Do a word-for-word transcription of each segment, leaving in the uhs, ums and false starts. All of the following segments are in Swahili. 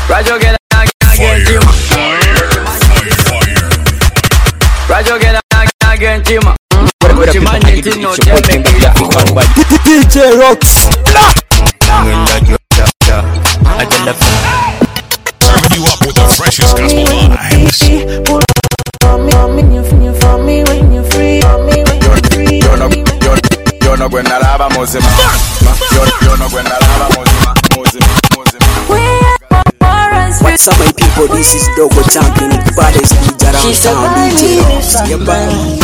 Rajo get against him. Rajo get against him. D J Rocks. Serving you up with the freshest gospel vibes. Yo no buena lava mozima. Yo no buena lava mozima. What's up, my people? This is Dogo Champion, the baddest D J around town. D J Rocks. Yeah, bye.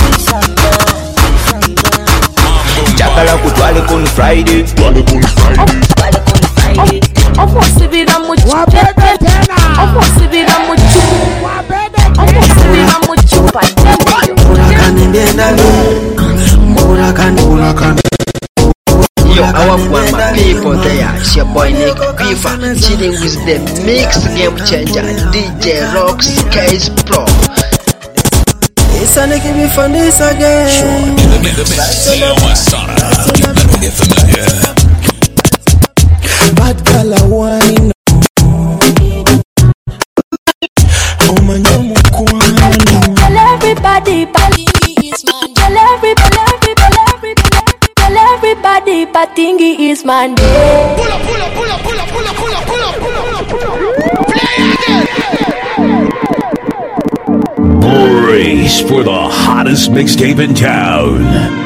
Chakala kutwale kun Friday. Twale kun Friday. Of course, if it am much. Of course, if it am much. Of course, if it am much. Yo, our former people there. It's your boy Nick Beaver, chilling with the mixed game changer D J Rocks Case Pro. It's a nigga be fun this again. In the mix, Leo Masada. Let me get familiar. Bad girl I wine. Oh my God, tell everybody, Patingi is man. Tell everybody, everybody, tell everybody, Patingi is man. Pull up, pull up, pull up, pull up, pull up, pull up, pull up, pull up, pull up, pull up. Play again. Brace for the hottest mixtape in town.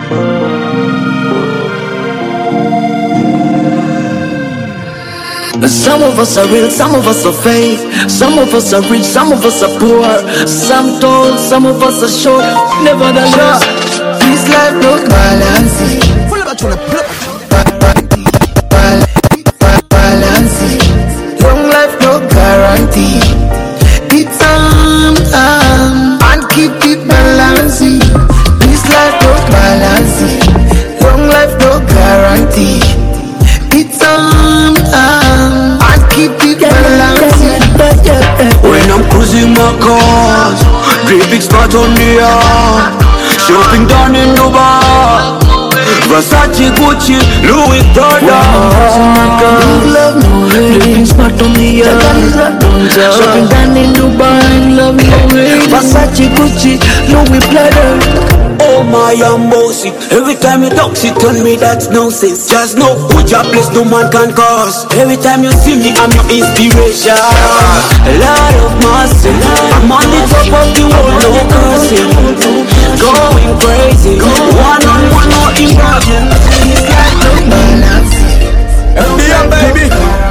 Some of us are real, some of us are fake. Some of us are rich, some of us are poor. Some tall, some of us are short. Nevertheless, this life no balance. Pull up, pull up, pull up. Balance. Young life no guarantee. It's on time and keep it balancing. This life no balance. Young life no guarantee. It's on time and keep it balancing. When I'm cruising my cars, great big spot on the yard, shopping down in Dubai, Versace, Gucci, Louis Vuitton. Love no hate, great big spot on the yard, shopping down in Dubai, love no hate. Versace, Gucci, Louis Vuitton. Oh my emotion, every time you talk shit on me, that's nonsense. Just know put your place, no man can cause. Every time you see me, I'm your inspiration. A lot of mercy, I'm on the top of the world, no cursing. Going crazy, one on one, no imagine. It's like no balance. M D M baby.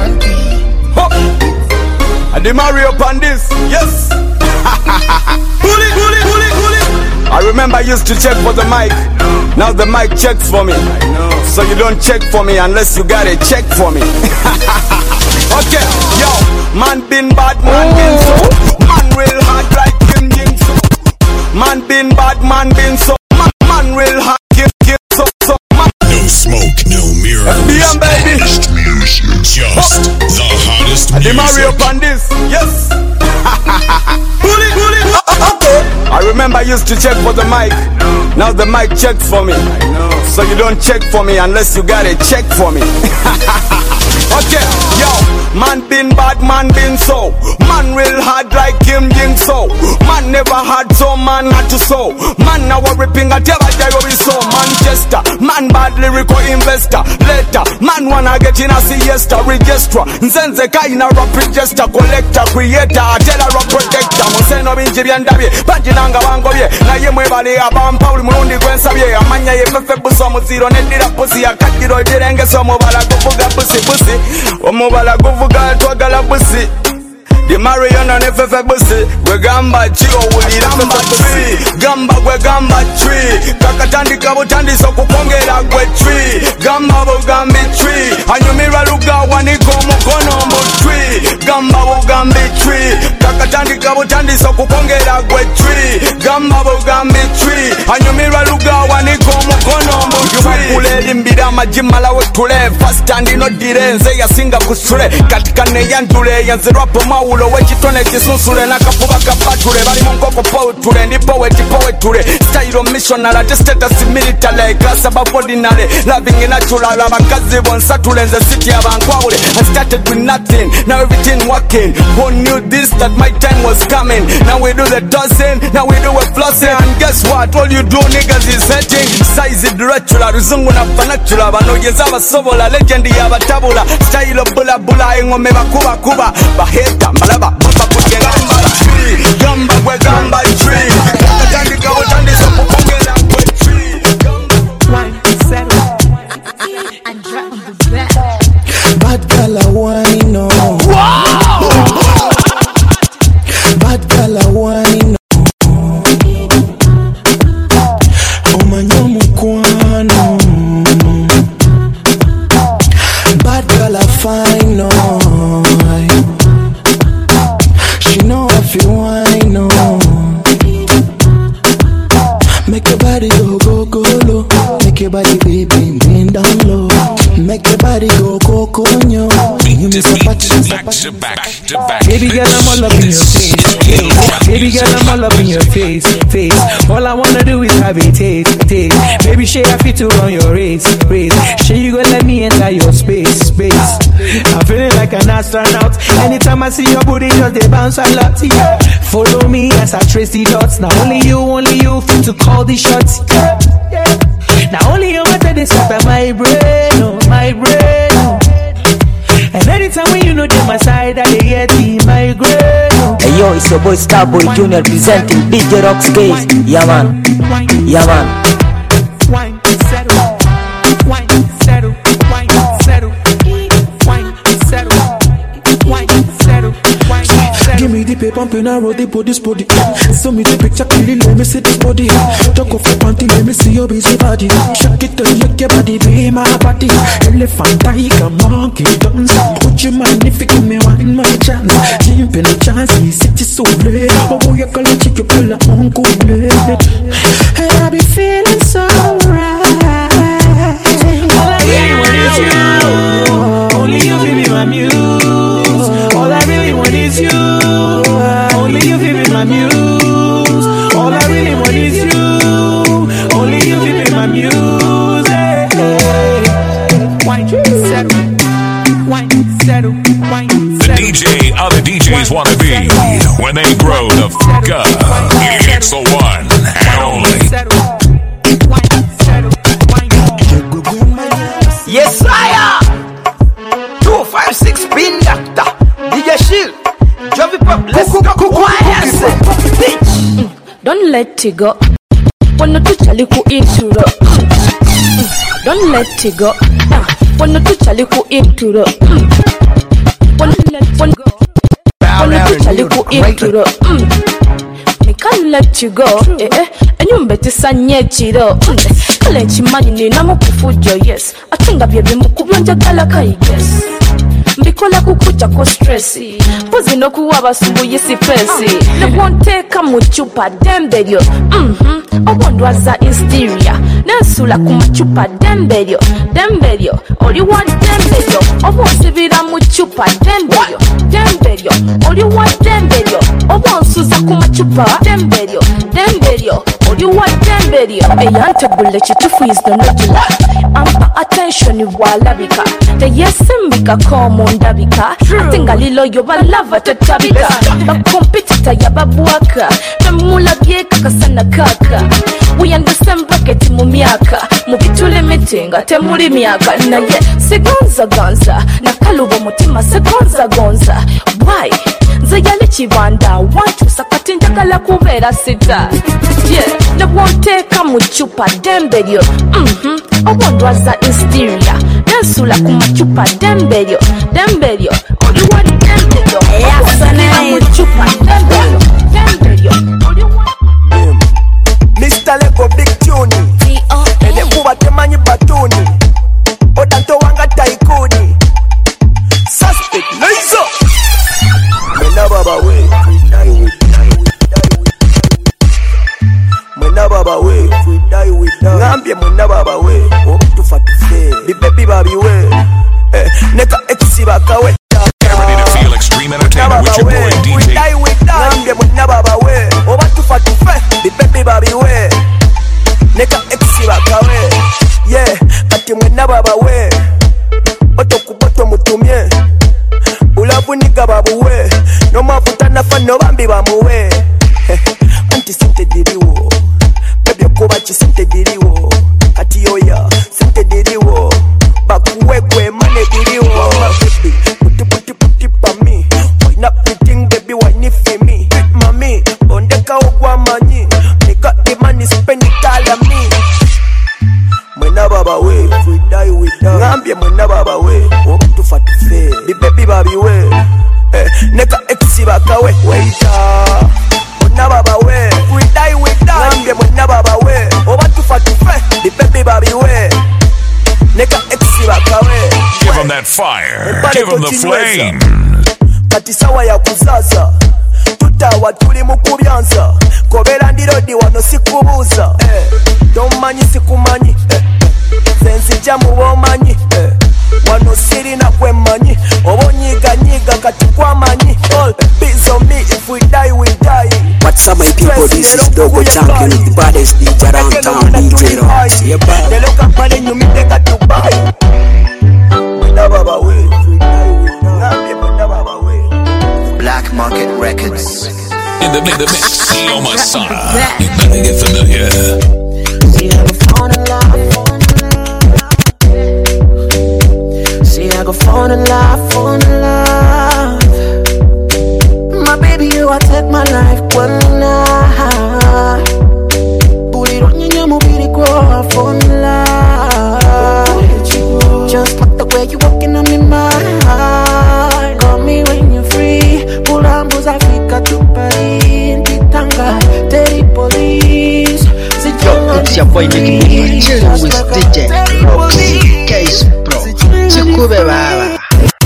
And the Mario on this, yes. Pull it, pull it, pull it, pull it. I remember I used to check for the mic. Now the mic checks for me. So you don't check for me unless you got a check for me. Okay, yo, man been bad, man been so. Man real hard like Kim Jing so. Man been bad, man been so. Man, man real hard, Kim Kim so so. Man. No smoke, no mirrors. M D M baby. Just music. Just the hottest music. The Mario on this, yes. Pull it, pull it. Okay. I remember I used to check for the mic. Now the mic checks for me. So you don't check for me unless you got a check for me. Okay, yo, man been bad, man been so. Man real hard like Kim Jing so. Man never had so, man had to so. Man now ripping a tell I so. Manchester, man bad lyrical investor. Later, man wanna get in a siesta. Register, Nzenze kaina rap register. Collector, creator, tell a rap protector. Museno binji biandabi, Pajinanga wango ye. Na ye mwebali abam Pauli murundi kwensa ye. Amanya ye fefe buso muziro nedira pusi. Akadiro jirenge so mubala kufuga pusi pusi. Omubala kuvuga twagala busi. The Mariana nefefe busi. Gwe gamba chio wulira fefe busi. Gamba gwe gamba tree. Kakatandika butandisa okukongera gwe tree. Gamba bugambi tree. Anyumira luga waniko mukono mu tree. Gamba bugambi tree. kakatandika butandisa okukongera gwe twi gamba bugambi twi anyumirwa lugawa niko omukono mutwi elimbira amajimala wetule fastandi nodire nze yasinga kusule katikane yandule yanzirwapo mawulo wekitone kisunsule nakafuba kapatule bali munkoko powetule ndi poweti powetule style missional ate status military class above ordinary loving natural abakazi bonsatule nze city abankwawule I started with nothing now everything working who knew this that my time was coming now we do the tossing now we do a flossing and guess what all you do niggas is hating size directional ruzungu na fanatula banogeza abasobola legend yabatabula style bula bula engome bakuba kuba baheta malaba bumba kugenda tree gamba gwe gamba tree katandika butandisa kupongera gwe tree one settle and drop on the back bad girl I wine no bad girl I wine no oh manyomu kwano bad girl I find no she know if you wine no make your body go go go low make your body baby bend down low make your body go go go nyo you miss a party back to back to back baby girl I'm all up in your face baby girl I'm all up in your face face all I wanna do is have a taste taste baby shey I fit to run your race race shey you go let me enter your space space I'm feeling like an astronaut anytime I see your booty just dey bounce a lot yeah follow me as I trace the dots now only you only you fit to call the shots yeah, yeah. Now only you want to disturb my brain, oh, my brain, oh. And anytime when you know them my side, I get the migraine, oh. Hey yo, it's your boy Starboy Junior presenting D J Rock's case. Yeah man, yeah man. Wine, settle, wine, settle, wine, settle, wine, settle, wine, settle, wine, settle. Give me the paper, pen and roll the body, body. Show me the picture clearly, let me see this body. Talk off your panty, let me see your busy body. Shake it and lick your body, be my body. Elephant, tiger, monkey, dance. Would you mind if you give me one more chance? Give me a chance, we sit you so late. Oh, boy, you call it, you pull up on cool late. Hey, I be feeling so right. All I really want is you. Only you feel me, my muse. All I really want is you. Only you feel me, my muse. All I really want is you. Only you feel me, my muse. Hey, hey. Wine settle, wine settle, wine settle. The D J other D Js want to be when they grow the fuck up. It's the one and only. Yes, sire. Two five six pin doctor. D J Shield. Jovi Pop. Let's go. Don't let it go. Wanna to chaliku into the. Don't let it go. Wanna to chaliku into the. Wanna let one go. Wanna to chaliku into the. Me can't let you go. Eh eh. And you better sanye chiro. Kale chimanyi ni namukufujo yes. Atunga bye bimukubonja galaka yes. Mbikola kukucha ko stressi Pozi no kuwa basumbuye si pesi Ne wonteka mu chupa dembelyo Mhm Obondwaza hysteria Nensula ku machupa dembelyo Dembelyo Oli wa dembelyo Obonsibira mu chupa dembelyo Dembelyo Oli wa dembelyo Obonsuza ku machupa dembelyo Dembelyo Oli wa dembelyo Eyante bule chitufu is the notula Ampa attention walabika Teyesimbika komo ndabika Atinga lilo yo balava tetabika Bakompetita ya babuaka Namula bieka kasana kaka We understand bracket mu miaka Mubitule mitinga temuli miaka Na ye segonza gonza Nakalubo mutima segonza gonza Why? Zayale chibanda Wantu sakati njagala kubera sita Yeah, ne wonteka mu chupa dembelyo Mhm, obondwaza hysteria Nensula ku machupa dembelyo Dembelyo, oliwa dembelyo Obonsibira mu chupa dembelyo Dembelyo, oliwa Mister Lego Big Tune Ene kuba temanyi batuni Odanto wanga taikuni Suspect Laizo Mena baba we bakawe. Get ready to feel extreme entertainment with your boy D J. We die, we die. Nambe mwenna baba we. Oba tufa tufe. Bi baby babi we. Neka exi bakawe. Yeah, kati mwenna baba we. Oto kuboto mutumye. Ulabu niga babu we. No mafuta nafa no bambi bamuwe. Anti sente diriwo. Baby okuba chi sente diriwo. Kati yoya sente diriwo. Bakuwe kwe mane diriwo. Baby puti puti puti pa mi. Why not pretend baby why ni for me. Mami ondeka ogwa manyi. Me got the money spend it all on me. Mwena baba we, we die we die. Ngambye mwena baba we, oh tu fatife. Bi baby baby we, eh neka exi bakawe. Waita, mwena baba we, we die we die. Ngambye mwena baba we, oh tu fatife. Bi baby baby we, neka exi bakawe. Give him that fire, give him the flame. Kati sawa ya kuzaza, tutawa tuli mukubyanza. Kobera ndirodi wano sikubuza. Eh, domanyi sikumanyi. Eh. Sensi jamu womanyi eh. Wano siri na kwe manyi. Obo nyiga nyiga kati kwa manyi. All biz on me if we die we die. What's up my people, this is Dogo Champion, the baddest D J around town, D J Rocks. Yeah, bye. They look up and you meet they got to buy. Mwena baba we, if we die we die. Ngambye mwena baba we. Black Market Records. In the, in the mix, Yo Masana. You better get familiar. See, I go fall in love, fall in love. See, I go fall in love, fall in love. My baby, you I take my life, one night. Bully on you, mo be grow, I fall in love. Just like the way you walking on me, mind. Call me when you're free. Pulambos Africa to Paris, Titanga, Terry Police. Yo, it's your boy Nicky B, chilling with D J Roxy Case Pro. Chikube baba.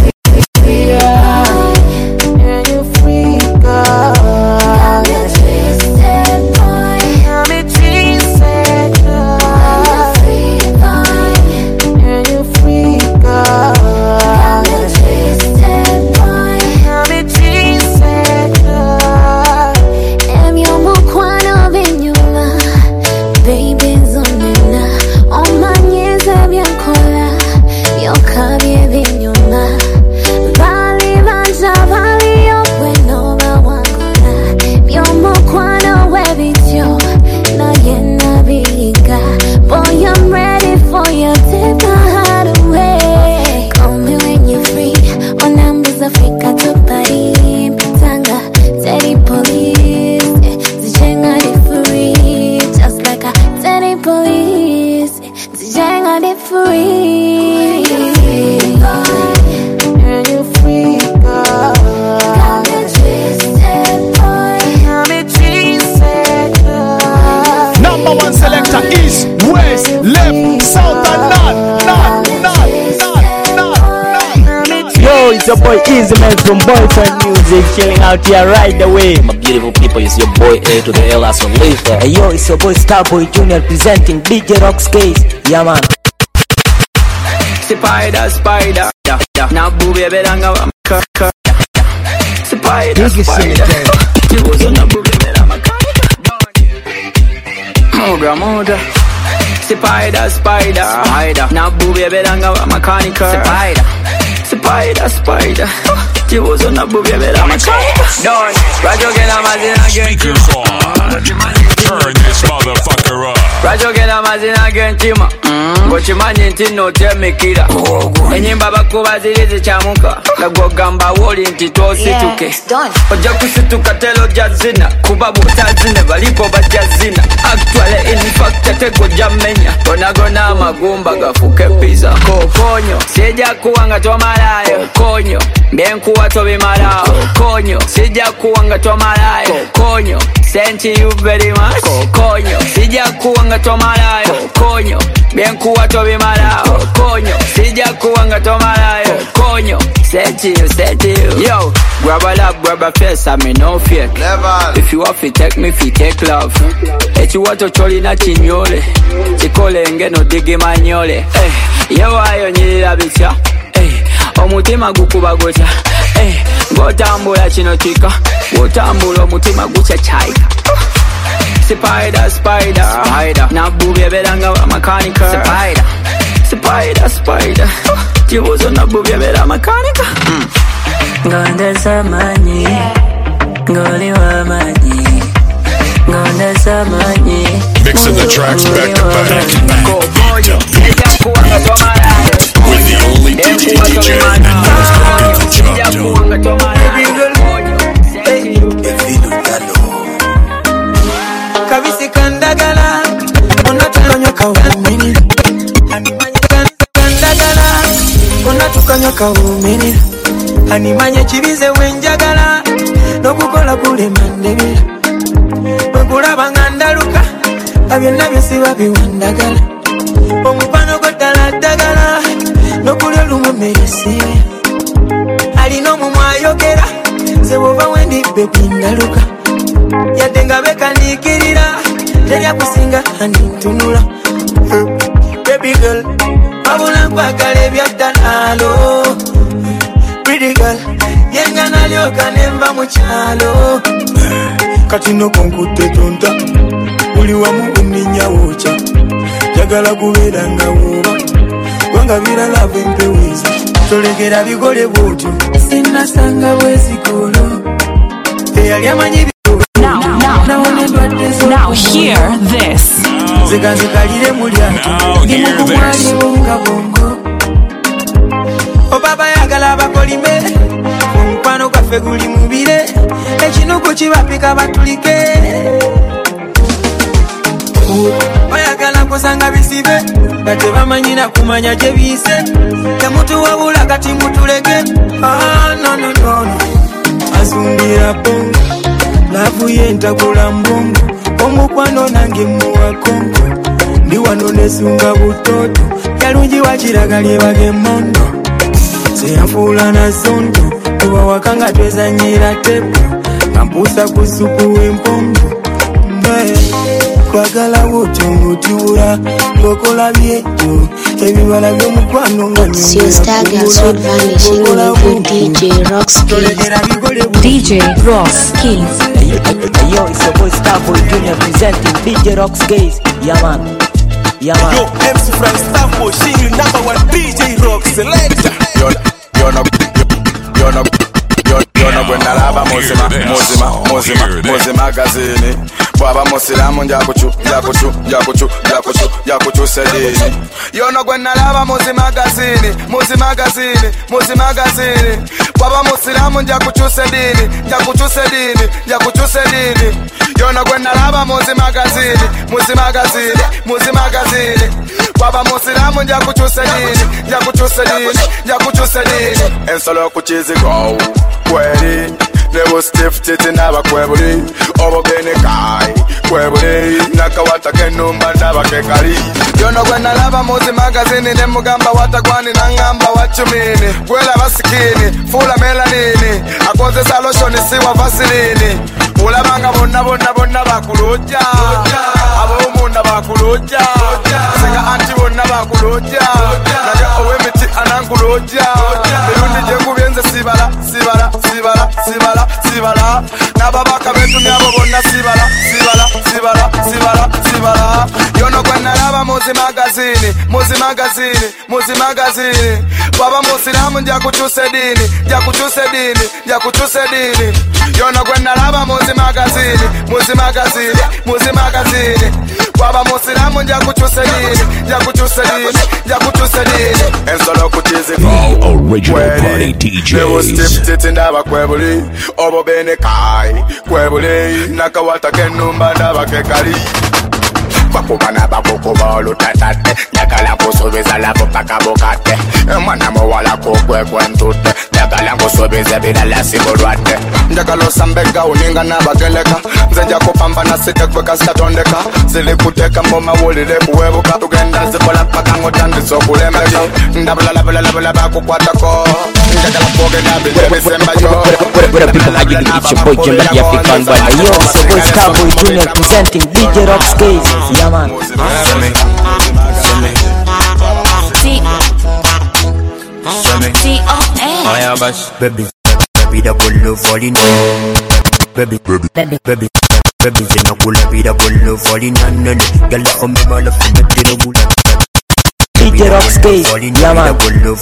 It's your boy Easy Man from Boyfriend Music, chilling out here right away. My beautiful people, it's your boy A to the L as on Later. Hey yo, it's your boy Starboy Junior presenting D J Rocks Case. Yeah man. Spider, spider, yeah, yeah. Now booby belanga wa mkaka. Spider, spider. Jibuzo na booby belanga makanika. Moga moga. Spider, spider, spider. Now booby belanga wa makanika. Spider. Spider, spider. Jibuzo na booby belanga makanika. Don, Rajo gena mazina gen. Speakers on. Turn this motherfucker up. Rajo gena mazina gen chima. Ngochimanyi nti notemekira enyimba bakuba ziri zichamuka nagogamba woli nti tosituke ojja kusituka telo jazina kuba butazine balipo bajazina actually in fact tego jamenya onagona amagumba gafuke pizza kokonyo sija kuwanga twamalayo konyo mbenkuwa tobimalayo konyo sija kuwanga twamalayo konyo sent you very much kokonyo sija kuwanga twamalayo konyo Bienkuwa tobi malao konyo sija kuwanga tomalayo konyo set you set you yo grab a lap grab a face I mean no fake never if you want to take me fi take love eti wato choli na chinyole chikole ngeno digi manyole eh yo ayo nyira bicha eh omutima gukuba gutya eh, ng'otambula kino kika ng'otambula omutima gutya chayika Spider, spider, spider. Nabubi ebelanga wa makanika Spider, spider, spider. Tibuzo nabubi ebela makanika mm. Ngonde samanyi Ngoli wa manyi Ngonde samanyi Mixing the tracks back to back with the only D J D J that knows how to do the job Kabisi kandagala Unatukanyaka umini Kandagala Unatukanyaka umini Animanye chibize wenjagala Nokukola kule mandebila Wekulaba ngandaluka Abyonna byesiba biwandagala Omupano gotala dagala Nokulya lumumesi Alina omumwa ayogera Sewova wendi bebi ndaluka Yadenga beka nikirira Terya kusinga anintunula Baby girl Abula mpakale byatanalo Pretty girl Yenga nalyoka nemba muchalo Kati no konkute tonta Uli wa mungu minya wocha Jagala kubera nga woba Wanga vira love mpeweza Tolegera bigole botu Sina sanga wezi kolo Eyali amanyi Now, now, now hear this. Zega zikalire mulyanto Ndimukumwali wonga bongo Obaba yagala bakolime Omukwano gaffe guli mubire Ekinuku kibapika batulike Bayagala kusanga bisibe Kate bamanyina kumanya gye biyise Temutu wabula kati mutuleke Ah no no no no Azumbira bongo Lavu yentakula mbongo Omukwano nange muwa kongo Ndi wano nesunga butoto Yalungi wakiragali bage mondo Seyanfula na zondo Kuba wakanga twezanyira tepo Kampusa kusupu wempombo Mbae Kwagala wote mutiura Lokola bieto Ebibala byomukwano nga It's your stagger sweet vanishing with D J Rox Keys D J Rox Keys Yo, it's your boy Starboy Junior presenting D J Rox Keys. Yeah man, yeah man. Yo, M C Frank Starboy, she number one D J Rox selector. Yo, yo no, yo no, yo yo no gwenda laba muzima, muzima, muzima, muzima gazini. Baba musiramu njakuchu, njakuchu, njakuchu, njakuchu, njakuchu sedini. Yo no gwenda laba muzima gazini, muzima gazini, muzima gazini. Baba musiramu njakuchu sedini, njakuchu sedini, njakuchu sedini. Yo no gwenda laba muzima gazini, muzima gazini, muzima gazini. Baba musiramu njakuchu sedini, njakuchu sedini, njakuchu sedini. Ensolo kuchizi go, kweli. Never stiff titi naba kwebuli Obo bene kai kwebuli Nakawata kenumba naba kekari Yono gwena laba muzi magazini Nemugamba watakwani na ngamba wachumini Gwela basikini, fula melanini Akoze saloshoni siwa vasilini Ulabanga bonna bonna bonna bakuluja Abo umunda bakuluja Sega anti bonna bakuluja Naga owe miti ananguluja Mirundi jengu bienze sibala, sibala, sibala, sibala Sibala, nababaka betu myabo bonna sibala, sibala, sibala, sibala, sibala. Yono gwena laba muzi magazini, muzi magazini, muzi magazini. Baba musiramu nja kuchuse dini, nja kuchuse dini, nja kuchuse dini. Yono gwena laba muzi magazini, muzi magazini, muzi magazini. Baba musiramu nja kuchuse dini, nja kuchuse dini, nja kuchuse dini. Ensolo kuchizi the original party D Js. Never step titi ndaba kwebuli Obo bene kai kwebuli Nakawata kenumba ndaba kekari Bakubana bakukuba olutatate Njagala nkusubiza labo paka bukate Mwana muwala kukwe kwentute Njagala nkusubiza bilala sigolwate Njagala osambeka uninga nabageleka Nze nja kupambana sitekwe sitatondeka Zili kuteka mboma wulire kuwebuka Tugenda zikola paka ngotandisa okulembeka Ndabulalabulala bakukwatako Njagala kwogenda bile bisemba yo What up people, how you doing? It's your boy Jim the African Band. Yo, it's your boy Starboy Junior presenting D J Rox Keys. Yeah man. T O N. Oh yeah, bash. Baby, baby, the bullet falling down. Baby, baby, baby, baby, baby, you know, pull up, the bullet falling down. Girl, come me, my love, the bullet. D J Rockscape, yeah man.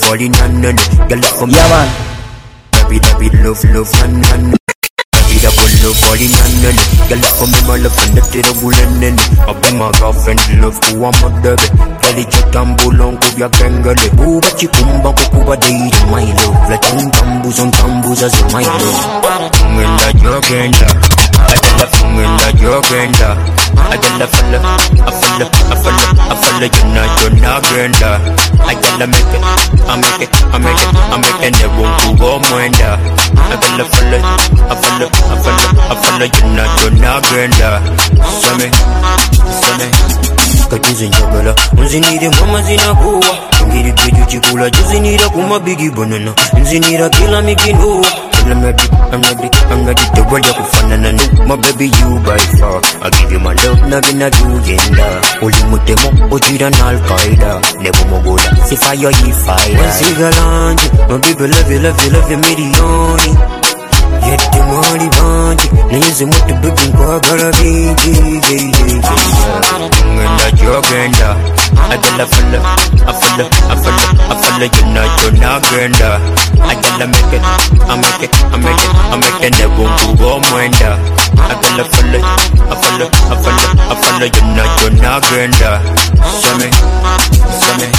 Yeah man. Baby, baby, love, love, and and. Baby, the bullet falling down. Girl, come me, my love, the bullet. I be my girlfriend, love to a mother. Girl, it's a tambo long, go ya kangle. Boo, but you come back, go ba day, my love. Like some tambos on tambos as my love. I'm in that your gender. I tell her, I'm in that your gender. I tell her, fella, I fella, I fella, I fella, you're not, you're not gender. I tell her, make it, I make it, I make it, I make it, they won't go mwenda. I tell her, fella, I fella, I fella, I fella, you're not, you're not gender. Same, same. Katizi njabala, nzinire mama zinakuwa. Ngiri peju chikula, juzinira kuma bigi banana. Nzinira kila mikinu. I'm ready, I'm ready, I'm ready to roll up with fun and I know my baby you by far. I give you my love, never na do yenda. Oli mutemo, ojira na Al-Qaeda. Never mogola, si fire ye fire. When sigalanji, my baby love you, love you, love you, million. Yet the money bunch, names and what the baby go gotta be, yeah, yeah, yeah. I'm not your gender. I tell a fella, I fella, I fella, I fella, you're not, you're not gender. I tell a make it, I make it, I make it, I make it, never go mwenda. I tell a fella, I fella, I fella, I fella, you're not, you're not gender. Same, same.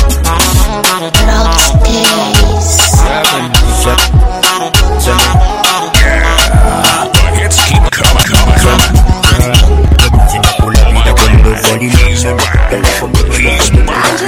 Rockspace. Same. The hits keep coming, coming, coming. He's back. He's back.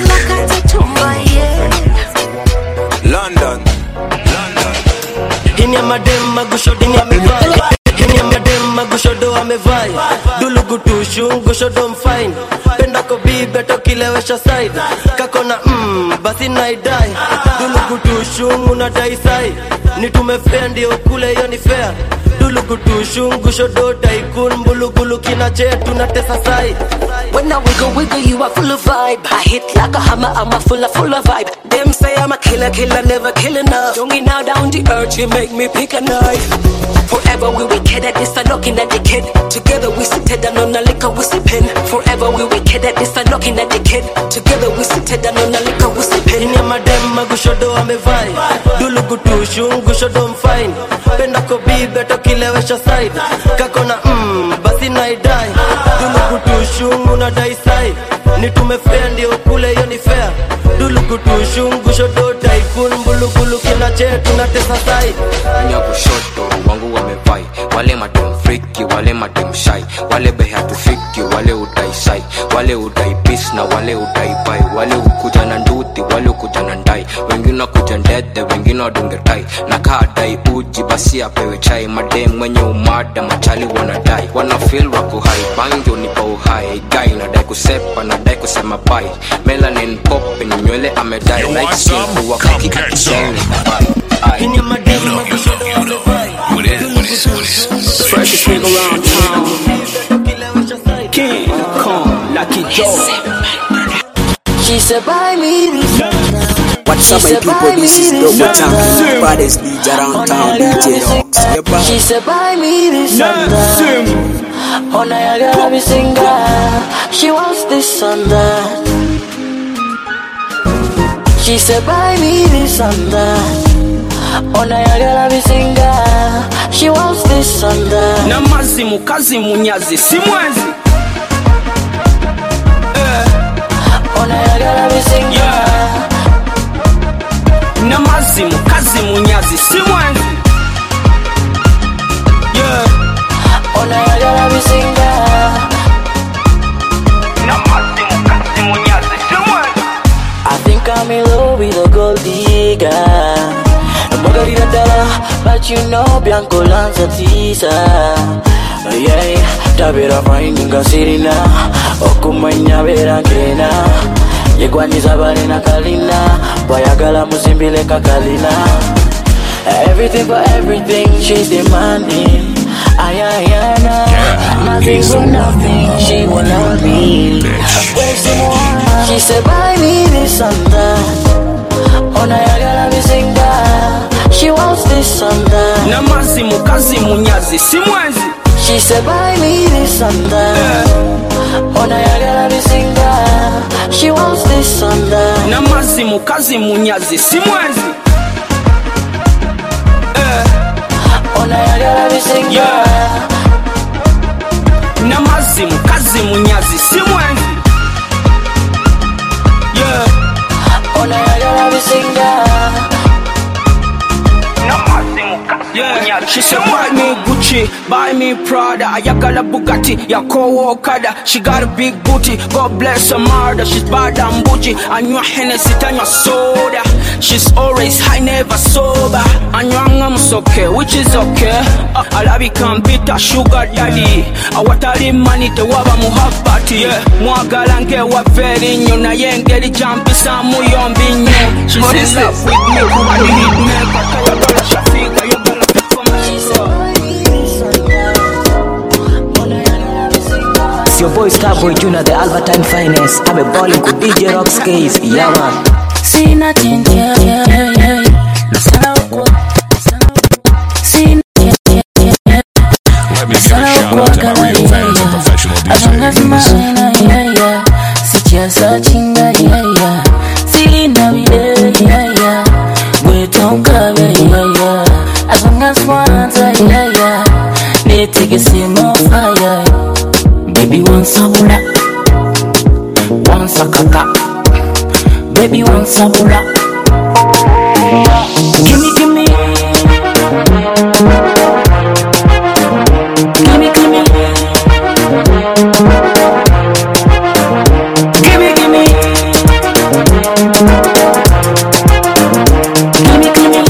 London, London. Hini ya madem magushodo amevai. Hini ya madem magushodo amevai. Dulugu tushu ngushodo mfine. Penda ko bibe to kilewesha side. Kakona mm basi naidai. Dulugu tushu unadai sai. Nitume fair ndio kule hiyo ni fair. Dulugu tushu ngushodo tycoon bulugulu kinache tunatesa sai. When I wiggle wiggle you are full of vibe. I hit like a hammer, I'm a full of full of vibe. Them say I'm a killer, killer, never kill enough. Don't get now down the earth, you make me pick a knife. Forever we wicked at this, I'm knocking at the kid. Together we sit down on a liquor, we sipping. Forever we wicked at this, I'm knocking at the kid. Together we sit down on a liquor, we sipping. Hini ya madem magushodo amevai. Dulugu tushu ngushodo mfine. Penda ko bibe to kilewesha side. Kakona mm basi naidai. Dulugu tushu unadai sai. Nitume fair ndio kule hiyo ni fair. Dulugu tushu ngushodo tycoon bulugulu kinache tunatesa sai. Nyakushoto wangu wamevai. Wale madem freaky, wale madem shy. Wale beha tufiki, wale udai sai. Wale udai peace na wale udai pai. Wale ukuja na nduthi, wale ukuja na ndai. Wengine kuja ndede, wengine wadunge tai. Na kaa dai uji basi apewe chai. Madem mwenye umada, machali wanadai. Wana feel wako hai, banjo nipa uhai. Guy nadai kusepa, nadai kusema bye. Melanin popping, nywele amedai. Like skin, huwa kaki akiseni. Hini ya madem magushodo amevai. What is, what is, what is? The freshest nigga around town. King Kong, Lucky Joe. She said buy me this. What's up my people, this is Double Champion, baddest D J around town, D J Rocks. She said buy me this and that. Oh now I gotta be singer. She wants this and that. She said buy me this and that. Oh now I gotta be singer. She wants this and that. Na mazimu kazi munyazi simwezi. Oh now I gotta be singer. Yeah. Na mazimu kazi munyazi simwezi. Yeah. Oh now I gotta be singer. Na mazimu kazi munyazi simwezi. I think I'm in love with a gold digger. Margarita Della, but you know Bianco Lanza Tisa. Yeah, Tabera finding Sirina, Okumanya Verangena, Yeguaniza Barina Kalina, Bayagala Musimbile Kakalina. Everything for everything she's demanding. Ayayana, nothing for nothing, she will love me. She said, buy me this and that. onayagala bizinga. She wants this and that. Namazi mukazi munyazi simwenzi. She said buy me this and that. Yeah. Onayagala bizinga. She wants this and that. Namazi mukazi munyazi simwenzi. Yeah. Onayagala bizinga. Yeah. Namazi mukazi munyazi simwenzi. Yeah. Onayagala bizinga. Yeah, she said buy me Gucci, buy me Prada, ayagala Bugatti, Yako Okada. She got a big booty, God bless her mother. She's bad and bougie, anywa Hennessy tanywa soda. She's always high, never sober. Anywa ngamusoke, which is okay. uh, Alabi can beat a sugar daddy. Awatali money te waba muhabbati. Yeah, mwagala nke wa very nyo na yengeli jampisa muyombi nye. She's in love with me, kumani hit me. Kakaya bala shafika, you gonna fit for me. It's your boy Starboy Junior, the Albertine finest. I'm a balling with D J Rock's case. Yeah man. See nothing, yeah, yeah, yeah, yeah. See nothing, yeah, yeah, yeah. Let me give a shout out to my real fans and professional D Js. Yeah, yeah. See you searching, yeah, yeah. See now, yeah, yeah, yeah. We don't cover, yeah, yeah. As long as one's a yeah, yeah. They take a sim of fire. Baby, one samura, one sakata. Baby, one samura. Gimme, gimme. Gimme, gimme. Gimme, gimme. Gimme, gimme.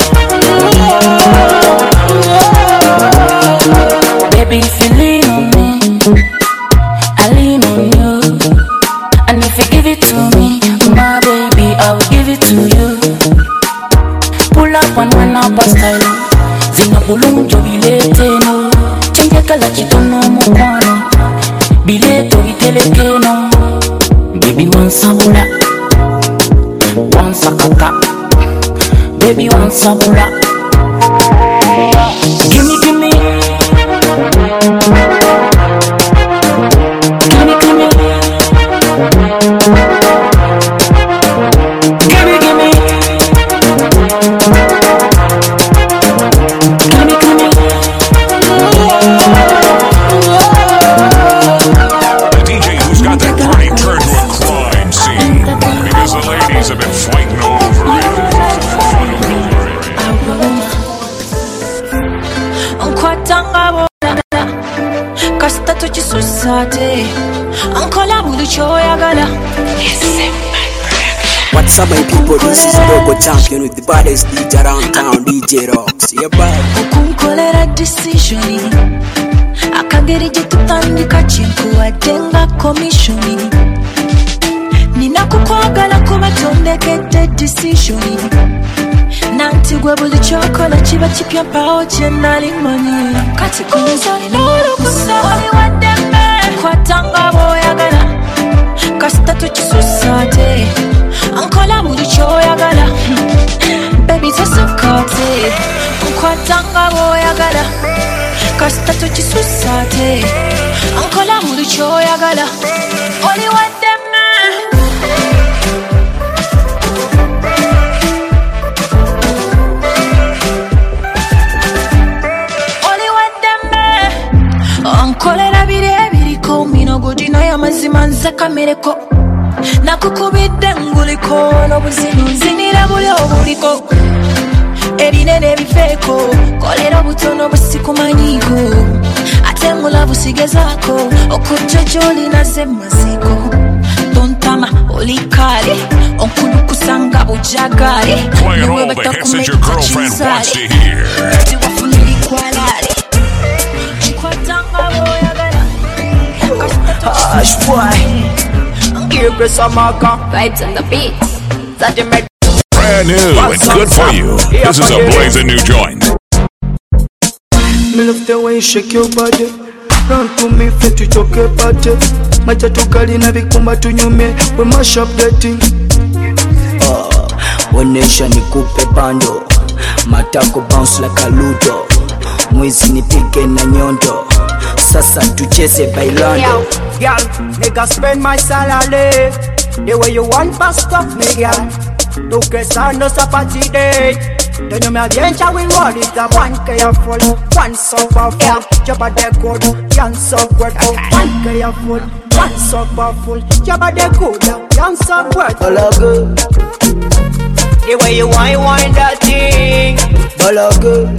Baby, if you lean on me, I lean on you. And if you give it to me, my baby, I will give it to you. Pull up and run up a style. Zina bulunjo bilete no. Chinge kala chitono mukwano. Bileto iteleke no. Baby one samura, one sakata. Baby one samura. Gimme, gimme. Gimme, gimme. Gimme, gimme. Gimme, gimme. The D J who's got that party turned to a crime scene because the ladies have been fighting over it. Nkwatanga bolagala kasita tokisusate ankola buli kyoyagala. What's up my people, this is Dogo Champion with the baddest D J around town, D J Rocks. Yeah bye. Kunkolera decision akageri gitutandika chinkuwadenga commission. Ninakukwagala kuba tondekete decision. Nanti gwe buli kyokola kiba kipya mpawo kye nali manyi. Kati kunza n'olukusa oli waddembe nkwatanga bw'oyagala kasita tokisusaate ankola buli kyoyagala. Baby tesukate nkwatanga bw'oyagala kasita tokisusaate ankola buli kyoyagala oli waddembe. Ankolera bire biriko minogo dino ya mazima nza kamereko. Nakukubidde nguliko n'obuzinu nzinira buli obuliko. Ebinene bifeeko kolera butono busikumanyiko. Ate ngula busigezaako okujja gy'oli naze maziko. Tontama oli kale onkulukusanga bujagale. Playing all the hits that your girlfriend wants to hear. Hush boy, here Chris Amaka. Vibes on the beat. Brand new and good for you. This is a blazing new joint. Me love the way you shake your body. Run to me, fit to choke your body. Macha tukali na vikumba tunyume. We mash up the thing. onesha nikupe bando, matako bounce like a ludo, mwizi nipige na nyondo, sasa tucheze bailando. Girl, nigga spend my salary the way you want past of me, girl. Tú que sana esa party day. Then you me adventure with what is the one careful, one so powerful. Your body good, young so grateful. One careful, one so powerful. Your body good, young so grateful. Bala good, the way you wind, wind that thing. bala good,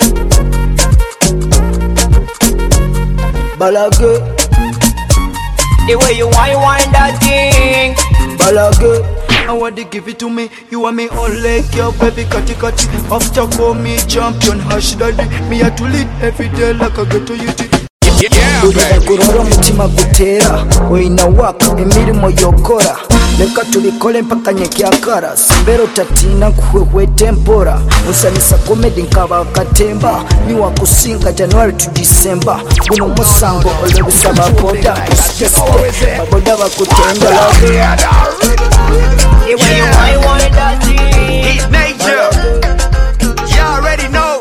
bala good, the way you wind, wind that thing. bala good. I want to give it to me. You want me all like your baby cutty cutty. After call me champion hash daddy. Me had to lead every day like I get to you. Urira kurora mutima gutera, oina waka emirimo yokora. Leka tubikole mpaka nyekyakara, simbero tatina kuhwe tempora. Musanisa comedy nkaba katemba, niwa kusinga January to December. Guno musango olebisaba boda, skeste baboda bakutenda la. The way you want, want that thing. He's major. You already know.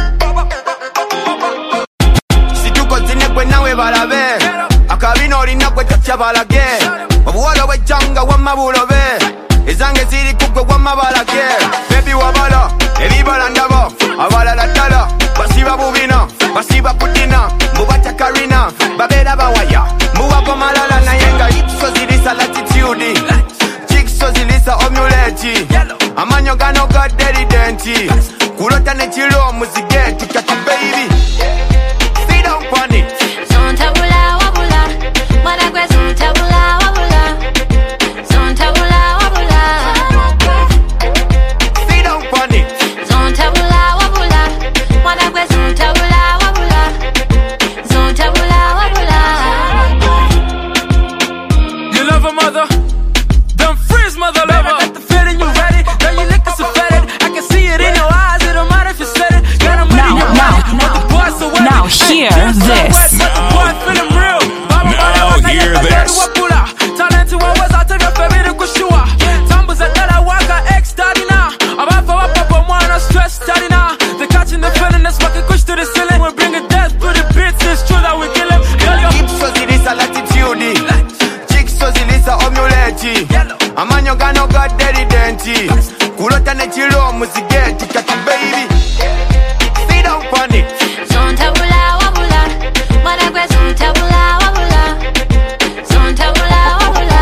Si tu continue kwe nawe balabe, akabino olina kwe tatya balage. Obuwala wejjanga wamabulobe, ezange ziri kugwe wamabalage. Baby wabala, ebibala ndabo, abalala ddala, basiba bubina, basiba kudina, mubatya karina, babeera bawaya, muwago malala naye nga ipso zirisa latitude. So zilisa omuleti amanyo gano gadeli denti kulota ne chilo muzigeti kati baby sit down on it. Zontabula wabula mwana kwe zontabula wabula zontabula wabula sit down on it. Zontabula wabula mwana kwe zontabula wabula zontabula wabula. You love a mother, mother lover. Got the feeling you ready. Girl, you look so fetid. I can see it in your eyes. It don't matter if you said it. Girl, I'm ready now, now, now, now, now hear this. Now, now hear this. Talent to always out of your favorite kushua. Tumbles at that I walk a ex daddy now. I'm up for up up one stress daddy now. They're catching the feeling that's fucking push to the ceiling. We're bringing death to the beats. It's true that we kill him. Girl, you're keep so it is a latitude. Jigsaw zilisa omuleti. Amanyo gano gadeli denti kulota ne chilo muzigeti kati baby sit down on it. Zontabula wabula mwana kwe zontabula wabula zontabula wabula.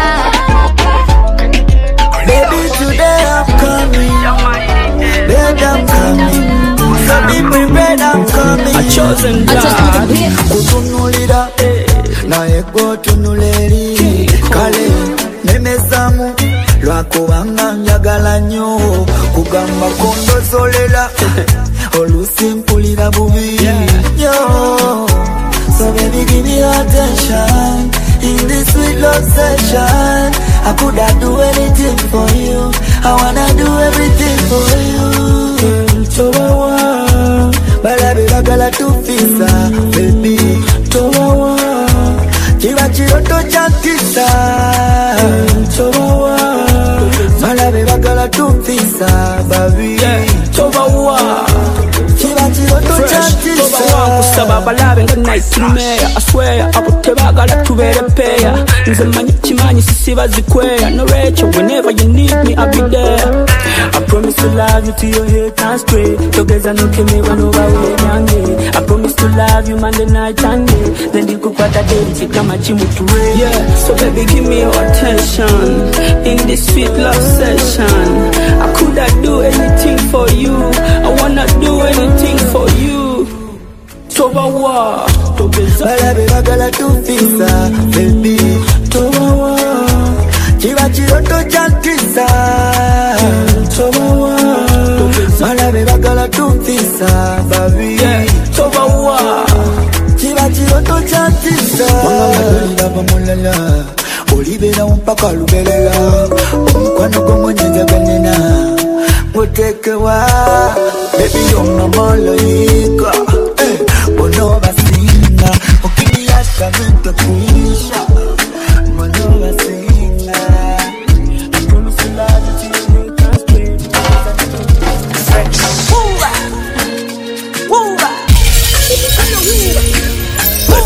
Baby, today I'm coming, baby I'm coming, so be prepared I'm coming. A chosen God kutunulira naye gwotunuleri kale nemezamu lwakubanga njagala nnyo kugamba kondozolela oluusi mpulira bubi yo. So baby give me attention in this sweet love session. I coulda do anything for you, I wanna do everything for you. Towawa balabe bagala tufisa baby towawa kiba kiroto kyakisa towawa balabe bagala tufisa baby towawa kiba kiroto kyakisa kusaba balabe nga nightmare. I swear abo tebagala tubere pair. Nze manyi kimanyi sisiba zikweya. No Rachel, whenever you need me I'll be there. I promise to love you till your head turns straight. Together no keme wano bawe nyange. I promise to love you Monday night and day. Then you could pata day kama chimu tuwe. Yeah, so baby give me your attention in this sweet love session. I coulda do anything for you, I wanna do anything for you. Towawa balabe bagala tufisa baby towawa kiba kiroto kyakisa towawa balabe bagala tufisa baby towawa kiba kiroto kyakisa wangamba bamulala olibera mpaka lubelela omukwano gw'omwenyenga ganena mutekewa baby you're my malaika. Bonova singa, ukiniacha nitakwisha. Bonova singa, I promise to love you till you can't stay.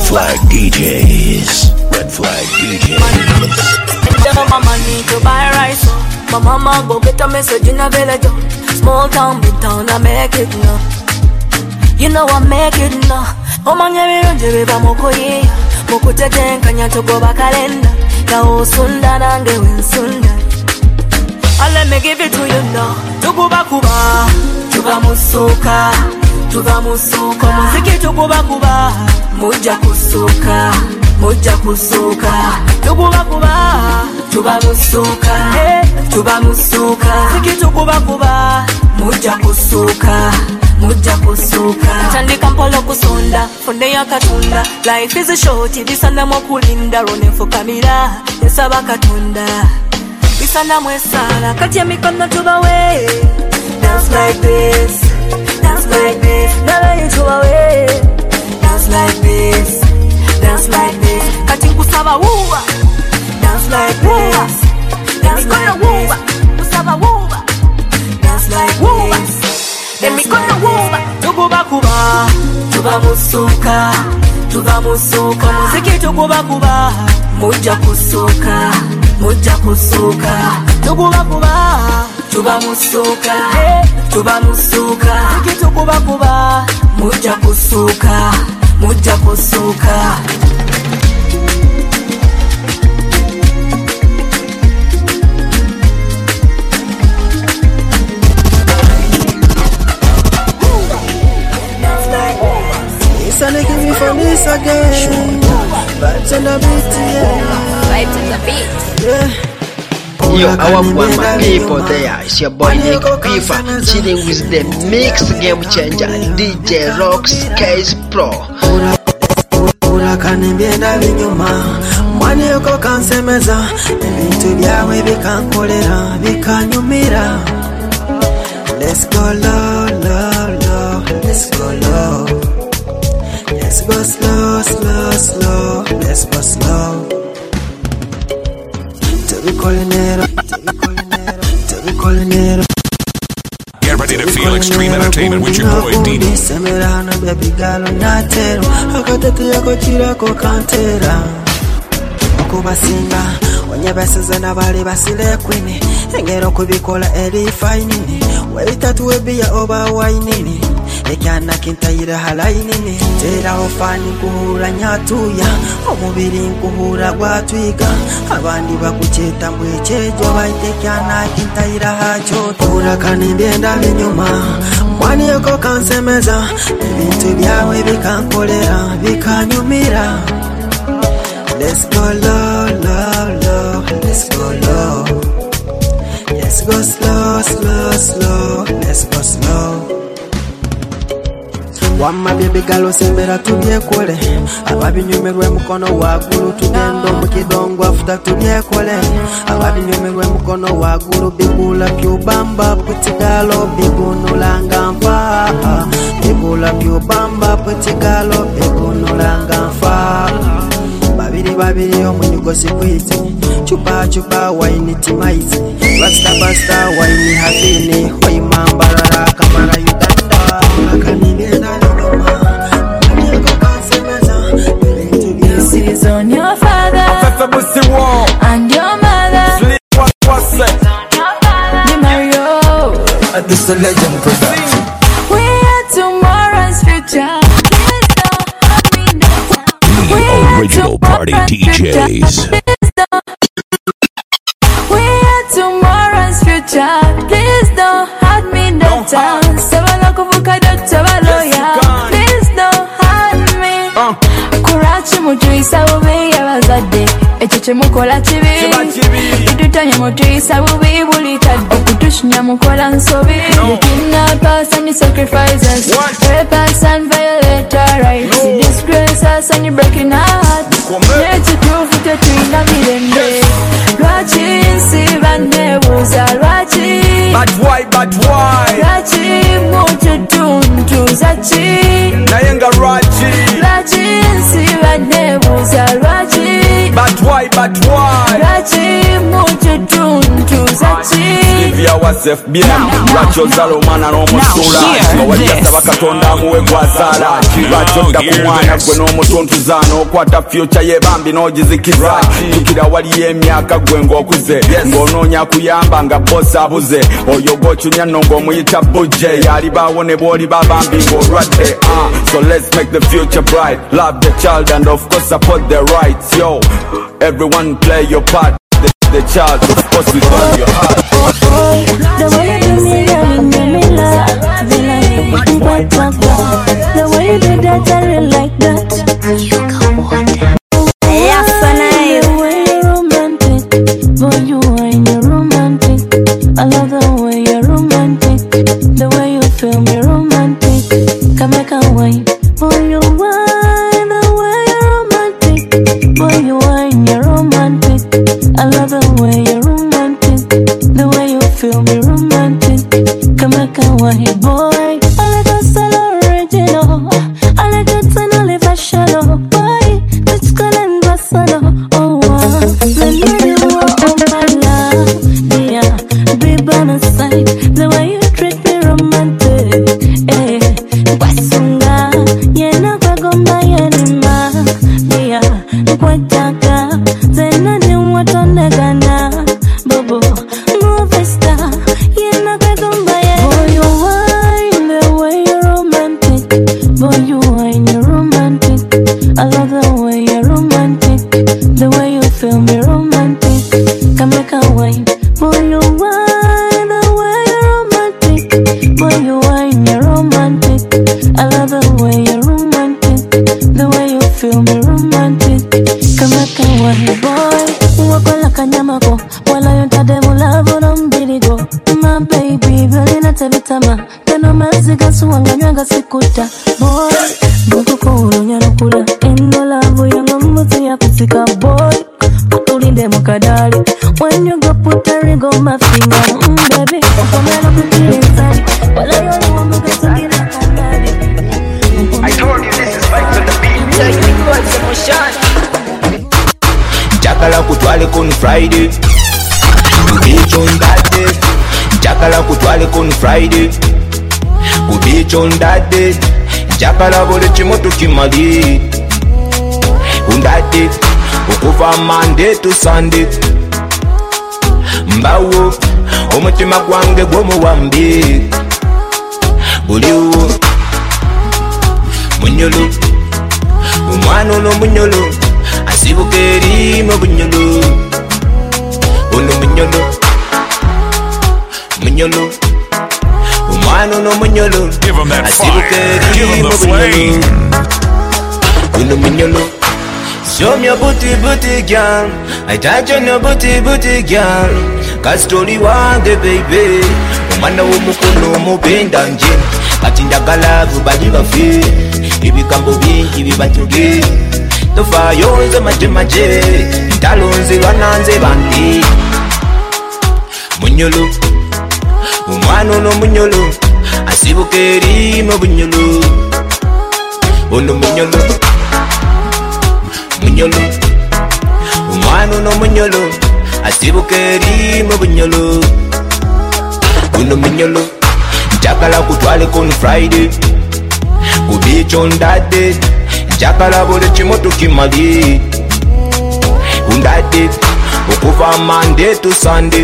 Flag D Js. Red Flag D Js. Tell my money to buy rice. My mama go get a message in a village. Small town, big town, I make it now. You know I make it now. Oh man, you don't do it, moko ye. Moko te tenkanya to go back calendar. Ya o sunda nange win sunda. And let me give it to you now. Tukuba kuba, tuba musuka, tuba musuka. Muziki tukuba kuba, muja kusuka, muja kusuka. Tukuba kuba, tuba musuka, tuba musuka. Muziki tukuba kuba, muja kusuka, muja kusuka. Tandika mpolo kusonda, funde ya katunda. Life is a short, ibisanda mwakulinda. Rone fukamira, yesaba katunda. Bisana mwesala, kati ya mikono tubawe. Dance like this, dance like this. Nala you tubawe. Dance like this, dance like this. Kati kusaba wuwa. Dance like this, dance like this. Kusaba wuwa. Dance like this. Let me go to wuwa. Tukuba kuba, tuba musuka, tuba musuka. Muziki tukuba kuba, muja kusuka. Muja kusuka, tukuba kuba, tuba musuka, tuba musuka. Tiki tukuba kuba, muja kusuka, muja kusuka. It's a give me for this again. Vibes on the beat, yeah. Vibes on the beat. Yo, our one my people there. It's your boy Nick Pifa, chilling with the mix game changer D J Rocks Case Pro. Ura kanimbienda vinyuma, mwani yuko kansemeza. Ebintu byawe bikankolera, bikanyumira. Let's go low, low, low. Let's go low. Let's go slow, slow, slow. Let's go slow. Get ready to feel extreme entertainment with your boy D J. Okubasinga onyebeseze nabali basile kwini engero kubikola eri fainini webitatu ebiya oba wainini ekyana kintayira halainini tera ofani kuhura nyatuya omubiri nkuhura gwatwiga abandi bakucheta mbwechejo baite kyana kintayira hacho tura kanimbyenda binyuma mwani yoko kansemeza ebintu byawe bikankolera bikanyumira. Let's go low, low, low. Let's go low. Let's go slow, slow, slow. Let's go slow. Wama baby galo sembera tubyekole ababinyumirwe mukono wagulu tugendo mukidongo afuta tubyekole ababinyumirwe mukono wagulu bigula byubamba putigalo bigunulanga mfa bigula byubamba putigalo bigunulanga mfa babiri babiri omunyugo sikwiti chupa chupa waini timaizi basta basta waini hafini hoi mambarara kamara yudanda akanibenda noma manyako kansemeza This is on your father and your mother. Sleep, what, what's that? The Mario. This is a legend production. We are tomorrow's future. Original party D Js. We are tomorrow's future. Please don't hurt me no time. Sabalo kuvuka dota baloya. Please don't hurt me. Kurachi mutuisa ubi yabazade. Echeche mukola chibi. Idutanya mutuisa ubi bulitad. Okutushnya mukola nsobi. You kidnap us and you sacrifice us. Rape us and violate our rights. You disgrace us and you breaking our hearts. Let you prove it to twina mirende. Lwachi nsi banebuza lwachi. But why, but why? Lwachi mututuntu zachi. Nayenga Raji. Lwachi nsi banebuza lwachi. But why, but why? Zachi, mucho tuntu, Zachi. Live yourself bien, Racho Zalo mana no musula. No wajasa wakatonda muwe kwa sala. Racho da kumwana kwe no mutuntu zano. Kwata future ye bambi no jizikiza. Tukida wali ye miaka gwengo kuze. Ngono nya kuyamba nga bossa abuze. Oyo gochu nyanongo muyita buje. Yali bawone boli babambi ngo rate. uh. So let's make the future bright. Love the child and of course support their rights. Yo, everyone play your part. The, the child, of course we love your heart. The way you do me, you make me laugh. The way you do that, I really like that. You come on down. Yes, and I. The way you're romantic, boy, you are romantic. I love the way you're romantic. The way you feel me romantic. Come back and wine, boy, you wine. The way you're romantic, boy, you wine, you're romantic. I love the way you're romantic. The way you feel me romantic. Come back and wine, boy. I like a style original. I like a ton of fashion, boy. It's good and personal. Oh, wow. Let me know, oh, my love. Yeah, be by my side. The way you treat me romantic. Eh, Wasunga. Yeah, no, I go my anima. Yeah, Kwataka. Zena ni watu negana. Bobo, movie star. Yeah, no, I go my anima. Boy, you wine the way you're romantic. Boy, you wine, you're romantic. I love the way you're romantic. The way you feel me romantic. Come back and wine. Boy, you wine the way you're romantic. Boy, you wine, you're romantic. I love the way you're romantic. The way you feel me romantic. Come back and wine, boy. Wakola kanyamako. Wala yontade mulavu no mbirigo. My baby, vile natebitama. Teno maziga suwanga nywanga sikuta. Boy, bukuko unyarukula. Eno lavu yanga mmuzi ya kusika, boy. Ulinde mukadali. When you go put a ring on my finger, mm, baby, come on up to inside. Wala yoni wamuga tukina kandali. I told you this is Vibes on the beat. So you got some shot. Chakala kutwale kon Friday. Beach on that day. Chakala kutwale kon Friday. Beach on that day. Chakala bole chimoto kimali. On that day. Ukuva Monday to Sunday. Mbawo omutima gwange gwomuwambi. Buliwo munyolo. Umwana ono munyolo. Asibuka erima bunyolo. Ono munyolo. Munyolo. Umwana ono munyolo. Asibuka erima bunyolo. Ono munyolo. Show me your booty, booty, girl. I touch on your booty, booty, girl. Cause story wange, baby. Umana umukono mupenda nje. Kati ndagala vubali bafi. Ibikambo bingi bibatuge. Tofa yonze maje maje. Talonze wananze bandi. Munyolo. Umano no munyolo. Asibuke erima bunyolo. Ono munyolo. Munyolo. Umano no munyolo. Asibuke erima bunyolo. Uno munyolo. Chakala kutwale kon Friday. Ku beach on that day. Chakala bole chimoto kimali. On that day. Ukuva Monday to Sunday.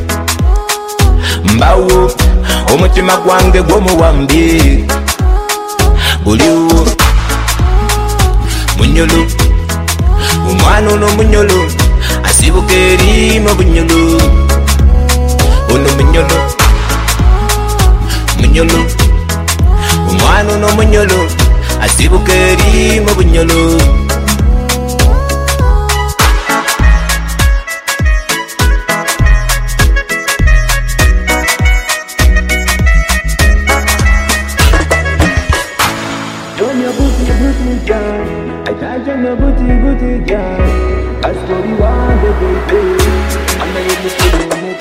Mbawo omutima gwange gwomuwambi. Buliwo munyolo. Umwana ono munyolo. Asibuka erima bunyolo. Ono munyolo. Munyolo. Umwana ono munyolo. Asibuka erima bunyolo. Turn your booty, booty, girl. I touch on your booty, booty, girl. That's what you want, baby. I'm not even